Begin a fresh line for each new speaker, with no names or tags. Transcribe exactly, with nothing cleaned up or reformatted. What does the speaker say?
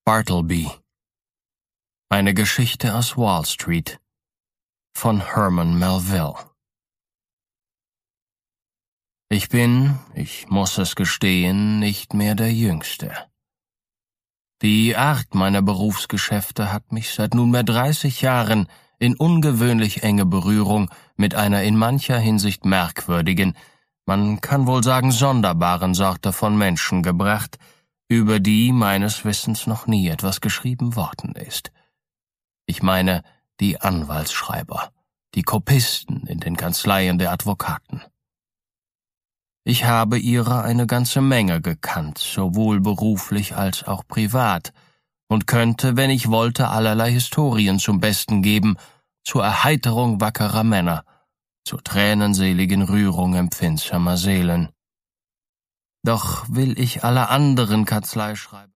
Bartleby. Eine Geschichte aus Wall Street von Herman Melville. Ich bin, ich muss es gestehen, nicht mehr der Jüngste. Die Art meiner Berufsgeschäfte hat mich seit nunmehr dreißig Jahren in ungewöhnlich enge Berührung mit einer in mancher Hinsicht merkwürdigen, man kann wohl sagen sonderbaren Sorte von Menschen gebracht, über die meines Wissens noch nie etwas geschrieben worden ist. Ich meine die Anwaltsschreiber, die Kopisten in den Kanzleien der Advokaten. Ich habe ihrer eine ganze Menge gekannt, sowohl beruflich als auch privat, und könnte, wenn ich wollte, allerlei Historien zum Besten geben, zur Erheiterung wackerer Männer, zur tränenseligen Rührung empfindsamer Seelen. Doch will ich alle anderen Kanzleischreiber